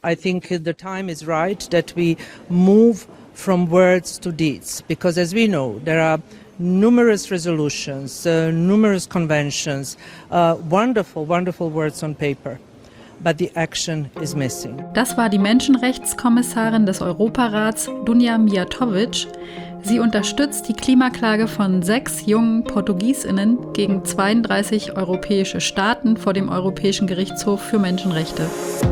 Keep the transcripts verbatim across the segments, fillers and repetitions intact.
I think the time is right that we move from words to deeds, because as we know, there are numerous resolutions, uh, numerous conventions, uh, wonderful, wonderful words on paper. But the action is missing. Das war die Menschenrechtskommissarin des Europarats, Dunja Mijatović. Sie unterstützt die Klimaklage von sechs jungen PortugiesInnen gegen zweiunddreißig europäische Staaten vor dem Europäischen Gerichtshof für Menschenrechte.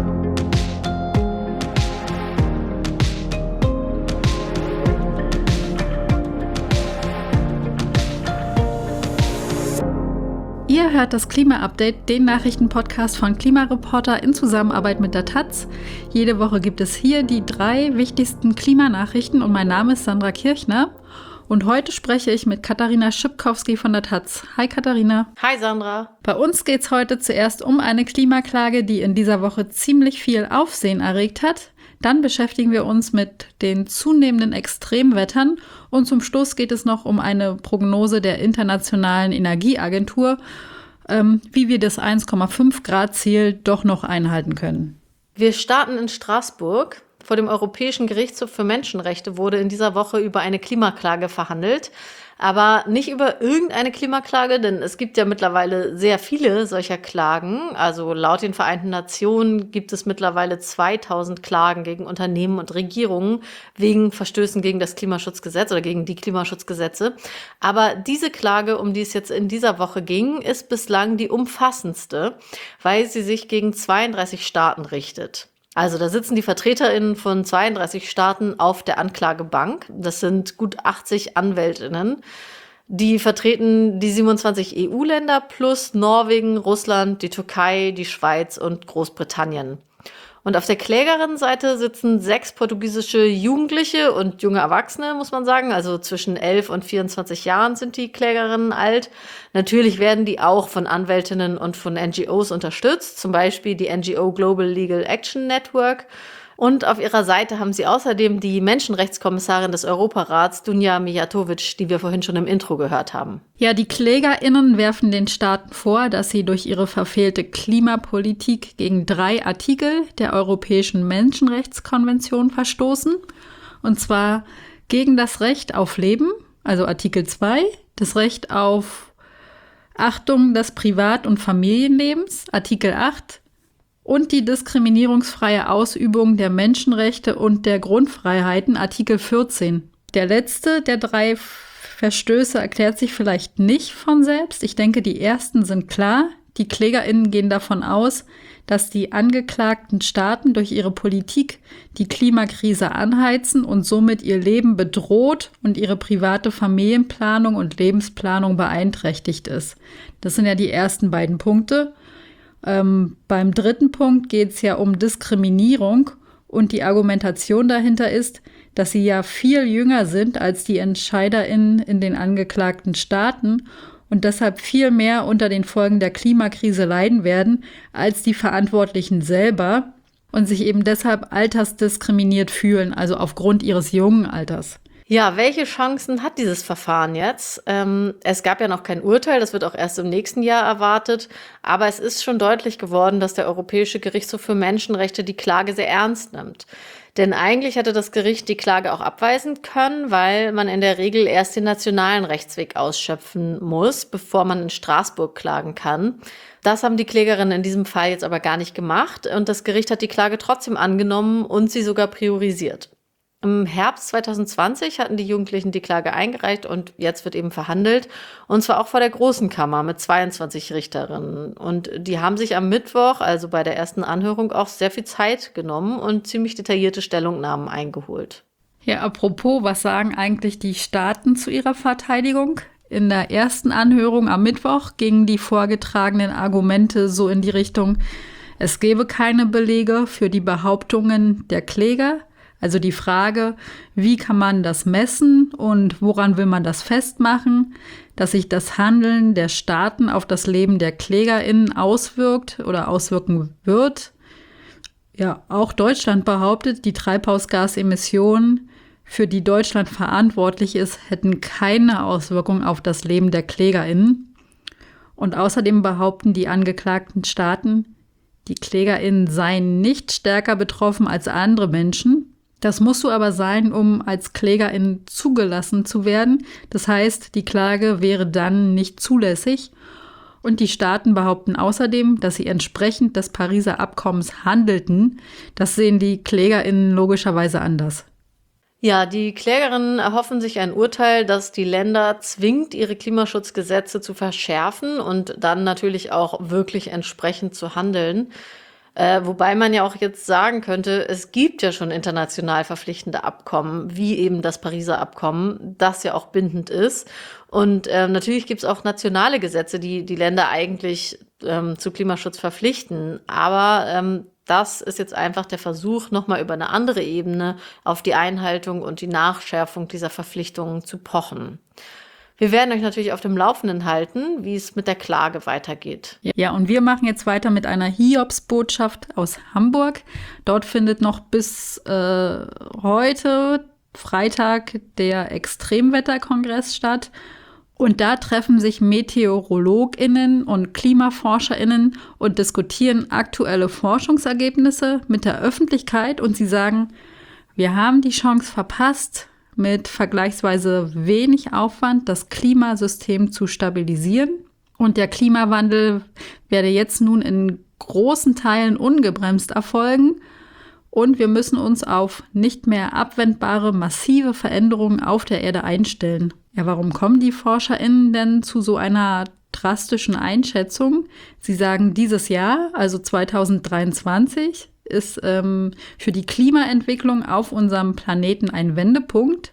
Ihr hört das Klima-Update, den Nachrichtenpodcast von Klimareporter in Zusammenarbeit mit der Taz. Jede Woche gibt es hier die drei wichtigsten Klimanachrichten und mein Name ist Sandra Kirchner. Und heute spreche ich mit Katharina Schipkowski von der Taz. Hi Katharina. Hi Sandra. Bei uns geht es heute zuerst um eine Klimaklage, die in dieser Woche ziemlich viel Aufsehen erregt hat. Dann beschäftigen wir uns mit den zunehmenden Extremwettern und zum Schluss geht es noch um eine Prognose der Internationalen Energieagentur, ähm, wie wir das eins Komma fünf Grad Ziel doch noch einhalten können. Wir starten in Straßburg. Vor dem Europäischen Gerichtshof für Menschenrechte wurde in dieser Woche über eine Klimaklage verhandelt. Aber nicht über irgendeine Klimaklage, denn es gibt ja mittlerweile sehr viele solcher Klagen. Also laut den Vereinten Nationen gibt es mittlerweile zweitausend Klagen gegen Unternehmen und Regierungen wegen Verstößen gegen das Klimaschutzgesetz oder gegen die Klimaschutzgesetze. Aber diese Klage, um die es jetzt in dieser Woche ging, ist bislang die umfassendste, weil sie sich gegen zweiunddreißig Staaten richtet. Also da sitzen die VertreterInnen von zweiunddreißig Staaten auf der Anklagebank. Das sind gut achtzig AnwältInnen. Die vertreten die siebenundzwanzig E U-Länder plus Norwegen, Russland, die Türkei, die Schweiz und Großbritannien. Und auf der Klägerinnenseite sitzen sechs portugiesische Jugendliche und junge Erwachsene, muss man sagen. Also zwischen elf und vierundzwanzig Jahren sind die Klägerinnen alt. Natürlich werden die auch von Anwältinnen und von N G Os unterstützt, zum Beispiel die N G O Global Legal Action Network. Und auf ihrer Seite haben sie außerdem die Menschenrechtskommissarin des Europarats, Dunja Mijatović, die wir vorhin schon im Intro gehört haben. Ja, die KlägerInnen werfen den Staaten vor, dass sie durch ihre verfehlte Klimapolitik gegen drei Artikel der Europäischen Menschenrechtskonvention verstoßen. Und zwar gegen das Recht auf Leben, also Artikel zwei, das Recht auf Achtung des Privat- und Familienlebens, Artikel acht, und die diskriminierungsfreie Ausübung der Menschenrechte und der Grundfreiheiten, Artikel vierzehn. Der letzte der drei Verstöße erklärt sich vielleicht nicht von selbst. Ich denke, die ersten sind klar. Die KlägerInnen gehen davon aus, dass die angeklagten Staaten durch ihre Politik die Klimakrise anheizen und somit ihr Leben bedroht und ihre private Familienplanung und Lebensplanung beeinträchtigt ist. Das sind ja die ersten beiden Punkte. Ähm, beim dritten Punkt geht es ja um Diskriminierung und die Argumentation dahinter ist, dass sie ja viel jünger sind als die EntscheiderInnen in den angeklagten Staaten und deshalb viel mehr unter den Folgen der Klimakrise leiden werden als die Verantwortlichen selber und sich eben deshalb altersdiskriminiert fühlen, also aufgrund ihres jungen Alters. Ja, welche Chancen hat dieses Verfahren jetzt? Ähm, es gab ja noch kein Urteil, das wird auch erst im nächsten Jahr erwartet. Aber es ist schon deutlich geworden, dass der Europäische Gerichtshof für Menschenrechte die Klage sehr ernst nimmt. Denn eigentlich hätte das Gericht die Klage auch abweisen können, weil man in der Regel erst den nationalen Rechtsweg ausschöpfen muss, bevor man in Straßburg klagen kann. Das haben die Klägerinnen in diesem Fall jetzt aber gar nicht gemacht. Und das Gericht hat die Klage trotzdem angenommen und sie sogar priorisiert. Im Herbst zwanzig zwanzig hatten die Jugendlichen die Klage eingereicht und jetzt wird eben verhandelt. Und zwar auch vor der Großen Kammer mit zweiundzwanzig Richterinnen. Und die haben sich am Mittwoch, also bei der ersten Anhörung, auch sehr viel Zeit genommen und ziemlich detaillierte Stellungnahmen eingeholt. Ja, apropos, was sagen eigentlich die Staaten zu ihrer Verteidigung? In der ersten Anhörung am Mittwoch gingen die vorgetragenen Argumente so in die Richtung, es gebe keine Belege für die Behauptungen der Kläger. Also die Frage, wie kann man das messen und woran will man das festmachen, dass sich das Handeln der Staaten auf das Leben der KlägerInnen auswirkt oder auswirken wird. Ja, auch Deutschland behauptet, die Treibhausgasemissionen, für die Deutschland verantwortlich ist, hätten keine Auswirkung auf das Leben der KlägerInnen. Und außerdem behaupten die angeklagten Staaten, die KlägerInnen seien nicht stärker betroffen als andere Menschen. Das musst du aber sein, um als KlägerInnen zugelassen zu werden. Das heißt, die Klage wäre dann nicht zulässig. Und die Staaten behaupten außerdem, dass sie entsprechend des Pariser Abkommens handelten. Das sehen die KlägerInnen logischerweise anders. Ja, die Klägerinnen erhoffen sich ein Urteil, das die Länder zwingt, ihre Klimaschutzgesetze zu verschärfen und dann natürlich auch wirklich entsprechend zu handeln. Äh, wobei man ja auch jetzt sagen könnte, es gibt ja schon international verpflichtende Abkommen, wie eben das Pariser Abkommen, das ja auch bindend ist. Und äh, natürlich gibt es auch nationale Gesetze, die die Länder eigentlich ähm, zu Klimaschutz verpflichten. Aber ähm, das ist jetzt einfach der Versuch, nochmal über eine andere Ebene auf die Einhaltung und die Nachschärfung dieser Verpflichtungen zu pochen. Wir werden euch natürlich auf dem Laufenden halten, wie es mit der Klage weitergeht. Ja, und wir machen jetzt weiter mit einer Hiobsbotschaft aus Hamburg. Dort findet noch bis äh, heute, Freitag, der Extremwetterkongress statt. Und da treffen sich MeteorologInnen und KlimaforscherInnen und diskutieren aktuelle Forschungsergebnisse mit der Öffentlichkeit. Und sie sagen, wir haben die Chance verpasst, mit vergleichsweise wenig Aufwand das Klimasystem zu stabilisieren. Und der Klimawandel werde jetzt nun in großen Teilen ungebremst erfolgen. Und wir müssen uns auf nicht mehr abwendbare, massive Veränderungen auf der Erde einstellen. Ja, warum kommen die ForscherInnen denn zu so einer drastischen Einschätzung? Sie sagen, dieses Jahr, also zweitausenddreiundzwanzig, ist ähm, für die Klimaentwicklung auf unserem Planeten ein Wendepunkt.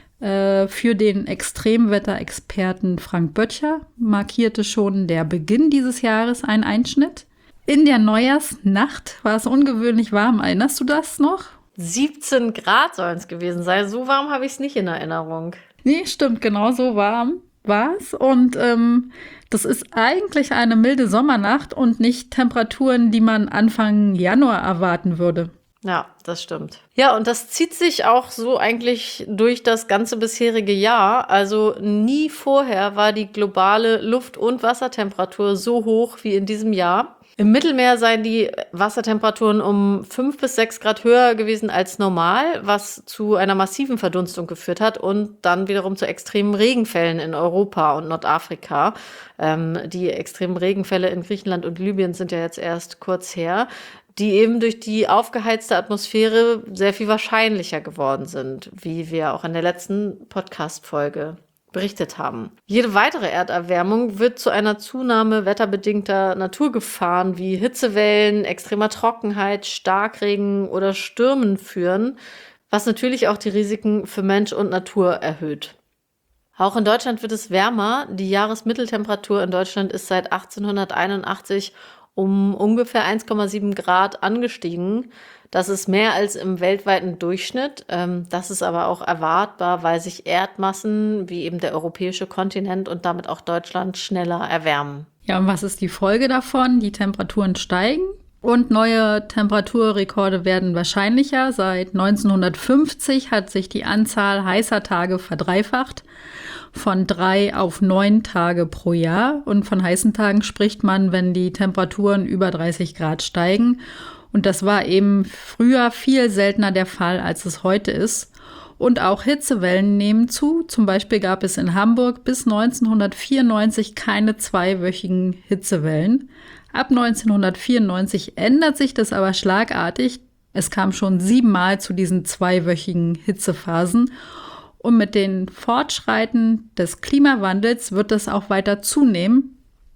Äh, für den Extremwetterexperten Frank Böttcher markierte schon der Beginn dieses Jahres einen Einschnitt. In der Neujahrsnacht war es ungewöhnlich warm. Erinnerst du das noch? siebzehn Grad sollen es gewesen sein. So warm habe ich es nicht in Erinnerung. Nee, stimmt, genau so warm war es. Und ähm, das ist eigentlich eine milde Sommernacht und nicht Temperaturen, die man Anfang Januar erwarten würde. Ja, das stimmt. Ja, und das zieht sich auch so eigentlich durch das ganze bisherige Jahr. Also nie vorher war die globale Luft- und Wassertemperatur so hoch wie in diesem Jahr. Im Mittelmeer seien die Wassertemperaturen um fünf bis sechs Grad höher gewesen als normal, was zu einer massiven Verdunstung geführt hat und dann wiederum zu extremen Regenfällen in Europa und Nordafrika. Ähm, die extremen Regenfälle in Griechenland und Libyen sind ja jetzt erst kurz her, die eben durch die aufgeheizte Atmosphäre sehr viel wahrscheinlicher geworden sind, wie wir auch in der letzten Podcast-Folge berichtet haben. Jede weitere Erderwärmung wird zu einer Zunahme wetterbedingter Naturgefahren wie Hitzewellen, extremer Trockenheit, Starkregen oder Stürmen führen, was natürlich auch die Risiken für Mensch und Natur erhöht. Auch in Deutschland wird es wärmer. Die Jahresmitteltemperatur in Deutschland ist seit achtzehnhunderteinundachtzig um ungefähr eins Komma sieben Grad angestiegen. Das ist mehr als im weltweiten Durchschnitt. Das ist aber auch erwartbar, weil sich Erdmassen wie eben der europäische Kontinent und damit auch Deutschland schneller erwärmen. Ja, und was ist die Folge davon? Die Temperaturen steigen und neue Temperaturrekorde werden wahrscheinlicher. Seit neunzehnhundertfünfzig hat sich die Anzahl heißer Tage verdreifacht, von drei auf neun Tage pro Jahr. Und von heißen Tagen spricht man, wenn die Temperaturen über dreißig Grad steigen. Und das war eben früher viel seltener der Fall, als es heute ist. Und auch Hitzewellen nehmen zu. Zum Beispiel gab es in Hamburg bis neunzehnhundertvierundneunzig keine zweiwöchigen Hitzewellen. Ab neunzehnhundertvierundneunzig ändert sich das aber schlagartig. Es kam schon siebenmal zu diesen zweiwöchigen Hitzephasen. Und mit den Fortschreiten des Klimawandels wird das auch weiter zunehmen.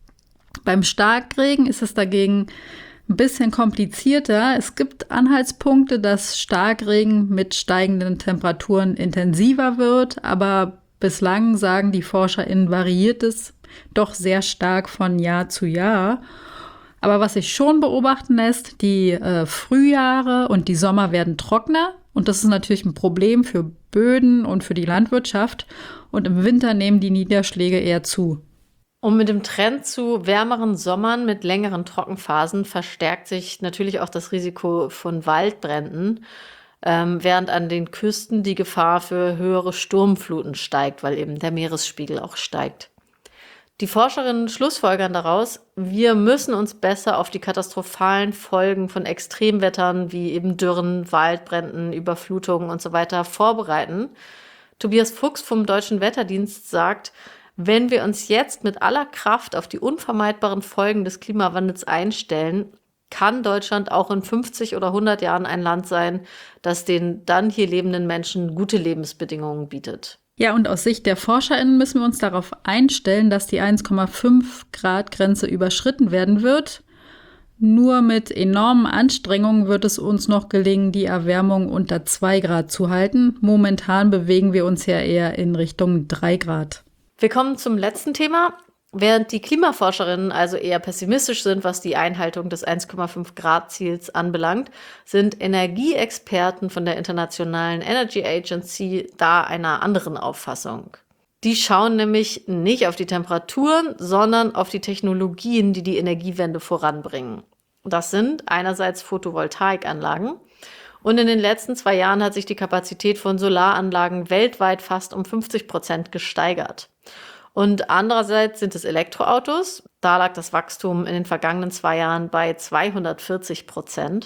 Beim Starkregen ist es dagegen ein bisschen komplizierter. Es gibt Anhaltspunkte, dass Starkregen mit steigenden Temperaturen intensiver wird, aber bislang sagen die ForscherInnen, variiert es doch sehr stark von Jahr zu Jahr. Aber was sich schon beobachten lässt, die äh, Frühjahre und die Sommer werden trockener. Und das ist natürlich ein Problem für Böden und für die Landwirtschaft. Und im Winter nehmen die Niederschläge eher zu. Und mit dem Trend zu wärmeren Sommern mit längeren Trockenphasen verstärkt sich natürlich auch das Risiko von Waldbränden, ähm, während an den Küsten die Gefahr für höhere Sturmfluten steigt, weil eben der Meeresspiegel auch steigt. Die Forscherinnen schlussfolgern daraus, wir müssen uns besser auf die katastrophalen Folgen von Extremwettern wie eben Dürren, Waldbränden, Überflutungen und so weiter vorbereiten. Tobias Fuchs vom Deutschen Wetterdienst sagt, wenn wir uns jetzt mit aller Kraft auf die unvermeidbaren Folgen des Klimawandels einstellen, kann Deutschland auch in fünfzig oder hundert Jahren ein Land sein, das den dann hier lebenden Menschen gute Lebensbedingungen bietet. Ja, und aus Sicht der ForscherInnen müssen wir uns darauf einstellen, dass die eins Komma fünf Grad Grenze überschritten werden wird. Nur mit enormen Anstrengungen wird es uns noch gelingen, die Erwärmung unter zwei Grad zu halten. Momentan bewegen wir uns ja eher in Richtung drei Grad. Wir kommen zum letzten Thema. Während die Klimaforscherinnen also eher pessimistisch sind, was die Einhaltung des eins Komma fünf Grad Ziels anbelangt, sind Energieexperten von der Internationalen Energy Agency da einer anderen Auffassung. Die schauen nämlich nicht auf die Temperaturen, sondern auf die Technologien, die die Energiewende voranbringen. Das sind einerseits Photovoltaikanlagen. Und in den letzten zwei Jahren hat sich die Kapazität von Solaranlagen weltweit fast um fünfzig Prozent gesteigert. Und andererseits sind es Elektroautos. Da lag das Wachstum in den vergangenen zwei Jahren bei zweihundertvierzig Prozent.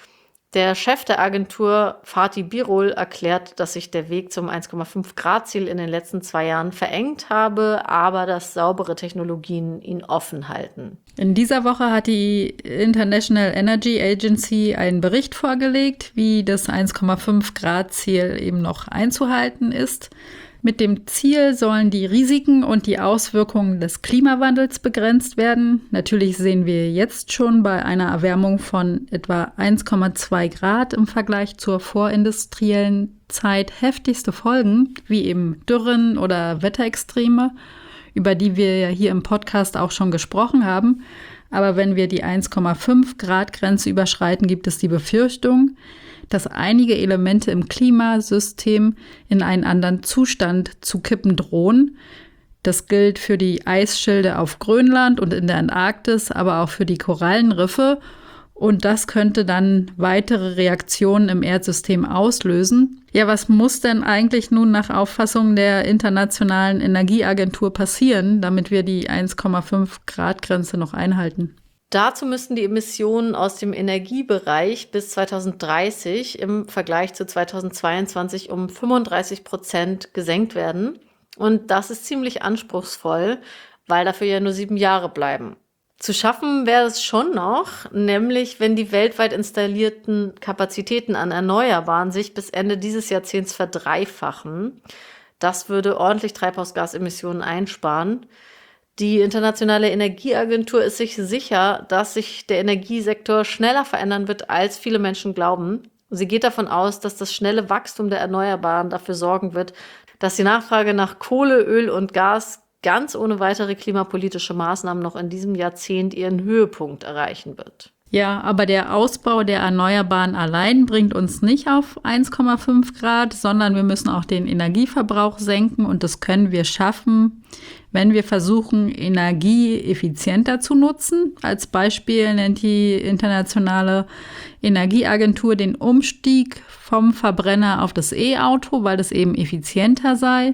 Der Chef der Agentur, Fatih Birol, erklärt, dass sich der Weg zum eins Komma fünf Grad Ziel in den letzten zwei Jahren verengt habe, aber dass saubere Technologien ihn offen halten. In dieser Woche hat die International Energy Agency einen Bericht vorgelegt, wie das eins Komma fünf Grad Ziel eben noch einzuhalten ist. Mit dem Ziel sollen die Risiken und die Auswirkungen des Klimawandels begrenzt werden. Natürlich sehen wir jetzt schon bei einer Erwärmung von etwa eins Komma zwei Grad im Vergleich zur vorindustriellen Zeit heftigste Folgen, wie eben Dürren oder Wetterextreme, über die wir ja hier im Podcast auch schon gesprochen haben. Aber wenn wir die eins Komma fünf Grad Grenze überschreiten, gibt es die Befürchtung, dass einige Elemente im Klimasystem in einen anderen Zustand zu kippen drohen. Das gilt für die Eisschilde auf Grönland und in der Antarktis, aber auch für die Korallenriffe. Und das könnte dann weitere Reaktionen im Erdsystem auslösen. Ja, was muss denn eigentlich nun nach Auffassung der Internationalen Energieagentur passieren, damit wir die eins Komma fünf Grad Grenze noch einhalten? Dazu müssten die Emissionen aus dem Energiebereich bis zweitausenddreißig im Vergleich zu zweitausendzweiundzwanzig um fünfunddreißig Prozent gesenkt werden. Und das ist ziemlich anspruchsvoll, weil dafür ja nur sieben Jahre bleiben. Zu schaffen wäre es schon noch, nämlich wenn die weltweit installierten Kapazitäten an Erneuerbaren sich bis Ende dieses Jahrzehnts verdreifachen. Das würde ordentlich Treibhausgasemissionen einsparen. Die Internationale Energieagentur ist sich sicher, dass sich der Energiesektor schneller verändern wird, als viele Menschen glauben. Sie geht davon aus, dass das schnelle Wachstum der Erneuerbaren dafür sorgen wird, dass die Nachfrage nach Kohle, Öl und Gas ganz ohne weitere klimapolitische Maßnahmen noch in diesem Jahrzehnt ihren Höhepunkt erreichen wird. Ja, aber der Ausbau der Erneuerbaren allein bringt uns nicht auf eins Komma fünf Grad, sondern wir müssen auch den Energieverbrauch senken und das können wir schaffen, wenn wir versuchen, Energie effizienter zu nutzen. Als Beispiel nennt die Internationale Energieagentur den Umstieg vom Verbrenner auf das E-Auto, weil das eben effizienter sei,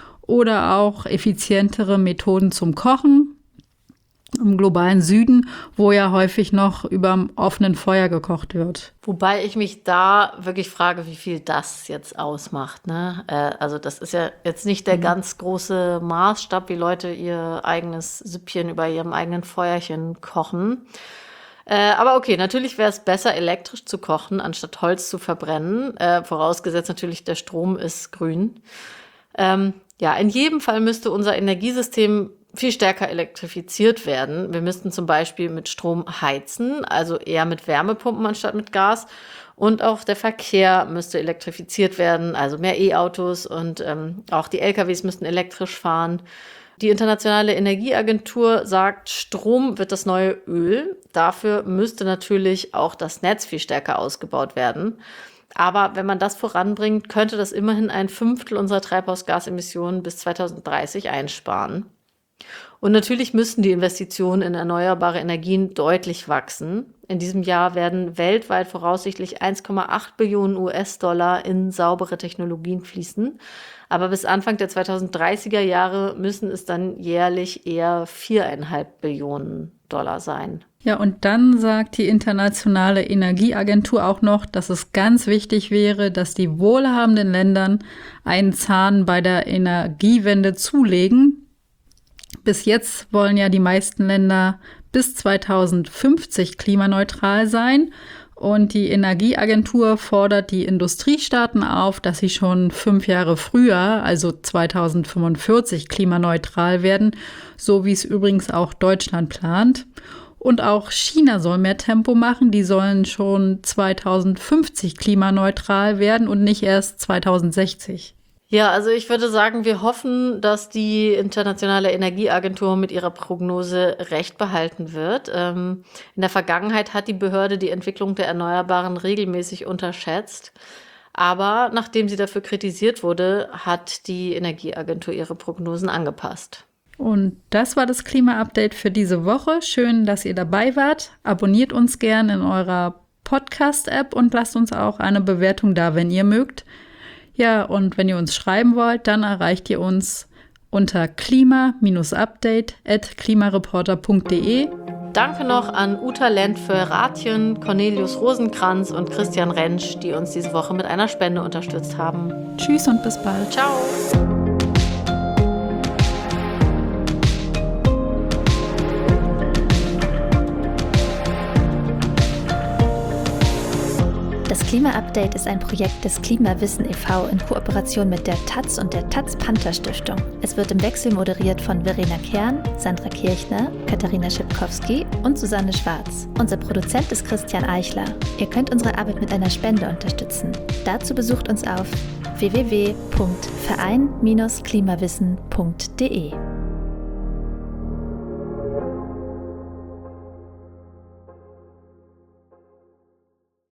oder auch effizientere Methoden zum Kochen im globalen Süden, wo ja häufig noch über offenen Feuer gekocht wird. Wobei ich mich da wirklich frage, wie viel das jetzt ausmacht, ne? Äh, also das ist ja jetzt nicht der mhm. ganz große Maßstab, wie Leute ihr eigenes Süppchen über ihrem eigenen Feuerchen kochen. Äh, aber okay, natürlich wäre es besser, elektrisch zu kochen, anstatt Holz zu verbrennen. Äh, vorausgesetzt natürlich, der Strom ist grün. Ähm, ja, in jedem Fall müsste unser Energiesystem viel stärker elektrifiziert werden. Wir müssten zum Beispiel mit Strom heizen, also eher mit Wärmepumpen anstatt mit Gas. Und auch der Verkehr müsste elektrifiziert werden, also mehr E-Autos und ähm, auch die L K Ws müssten elektrisch fahren. Die Internationale Energieagentur sagt, Strom wird das neue Öl. Dafür müsste natürlich auch das Netz viel stärker ausgebaut werden. Aber wenn man das voranbringt, könnte das immerhin ein Fünftel unserer Treibhausgasemissionen bis zweitausenddreißig einsparen. Und natürlich müssen die Investitionen in erneuerbare Energien deutlich wachsen. In diesem Jahr werden weltweit voraussichtlich eins Komma acht Billionen U S-Dollar in saubere Technologien fließen. Aber bis Anfang der zweitausenddreißiger Jahre müssen es dann jährlich eher vier Komma fünf Billionen Dollar sein. Ja, und dann sagt die Internationale Energieagentur auch noch, dass es ganz wichtig wäre, dass die wohlhabenden Länder einen Zahn bei der Energiewende zulegen. Bis jetzt wollen ja die meisten Länder bis zweitausendfünfzig klimaneutral sein. Und die Energieagentur fordert die Industriestaaten auf, dass sie schon fünf Jahre früher, also zweitausendfünfundvierzig, klimaneutral werden, so wie es übrigens auch Deutschland plant. Und auch China soll mehr Tempo machen. Die sollen schon zweitausendfünfzig klimaneutral werden und nicht erst zweitausendsechzig. Ja, also ich würde sagen, wir hoffen, dass die Internationale Energieagentur mit ihrer Prognose recht behalten wird. Ähm, in der Vergangenheit hat die Behörde die Entwicklung der Erneuerbaren regelmäßig unterschätzt. Aber nachdem sie dafür kritisiert wurde, hat die Energieagentur ihre Prognosen angepasst. Und das war das Klima-Update für diese Woche. Schön, dass ihr dabei wart. Abonniert uns gern in eurer Podcast-App und lasst uns auch eine Bewertung da, wenn ihr mögt. Ja, und wenn ihr uns schreiben wollt, dann erreicht ihr uns unter klima-update at klimareporter punkt de. Danke noch an Uta Lent für Ratchen, Cornelius Rosenkranz und Christian Rentsch, die uns diese Woche mit einer Spende unterstützt haben. Tschüss und bis bald. Ciao. Das Klima-Update ist ein Projekt des Klimawissen e V in Kooperation mit der Taz und der Taz-Panther-Stiftung. Es wird im Wechsel moderiert von Verena Kern, Sandra Kirchner, Katharina Schipkowski und Susanne Schwarz. Unser Produzent ist Christian Eichler. Ihr könnt unsere Arbeit mit einer Spende unterstützen. Dazu besucht uns auf w w w punkt verein Bindestrich klimawissen punkt de.